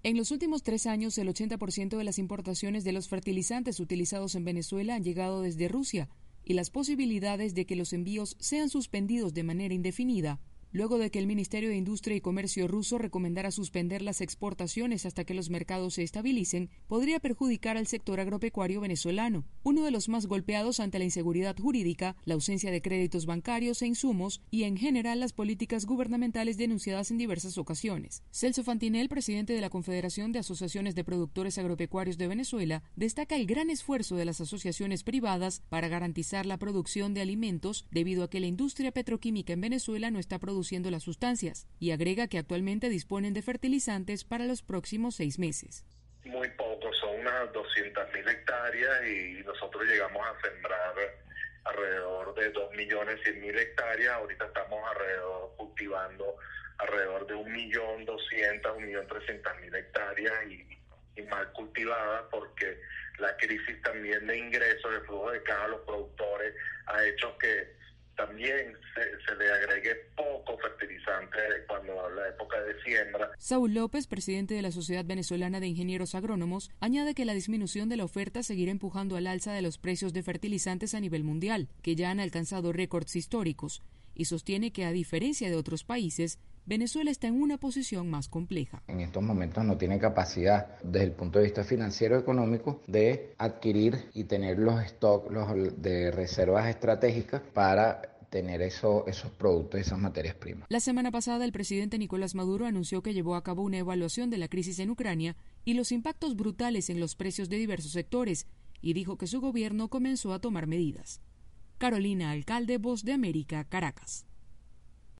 En los últimos 3 años, el 80% de las importaciones de los fertilizantes utilizados en Venezuela han llegado desde Rusia, y las posibilidades de que los envíos sean suspendidos de manera indefinida, luego de que el Ministerio de Industria y Comercio ruso recomendara suspender las exportaciones hasta que los mercados se estabilicen, podría perjudicar al sector agropecuario venezolano, uno de los más golpeados ante la inseguridad jurídica, la ausencia de créditos bancarios e insumos y, en general, las políticas gubernamentales denunciadas en diversas ocasiones. Celso Fantinel, presidente de la Confederación de Asociaciones de Productores Agropecuarios de Venezuela, destaca el gran esfuerzo de las asociaciones privadas para garantizar la producción de alimentos debido a que la industria petroquímica en Venezuela no está produciendo las sustancias, y agrega que actualmente disponen de fertilizantes para los próximos 6 meses. Muy poco, son unas 200.000 hectáreas y nosotros llegamos a sembrar alrededor de 2.100.000 hectáreas. Ahorita estamos cultivando alrededor de 1.200.000, 1.300.000 hectáreas y mal cultivadas, porque la crisis también de ingresos, de flujo de caja a los productores ha hecho que también se le agregue poco fertilizante cuando la época de siembra. Saúl López, presidente de la Sociedad Venezolana de Ingenieros Agrónomos, añade que la disminución de la oferta seguirá empujando al alza de los precios de fertilizantes a nivel mundial, que ya han alcanzado récords históricos, y sostiene que, a diferencia de otros países, Venezuela está en una posición más compleja. En estos momentos no tiene capacidad, desde el punto de vista financiero económico, de adquirir y tener los stocks de reservas estratégicas para tener esos productos, esas materias primas. La semana pasada, el presidente Nicolás Maduro anunció que llevó a cabo una evaluación de la crisis en Ucrania y los impactos brutales en los precios de diversos sectores, y dijo que su gobierno comenzó a tomar medidas. Carolina Alcalde, Voz de América, Caracas.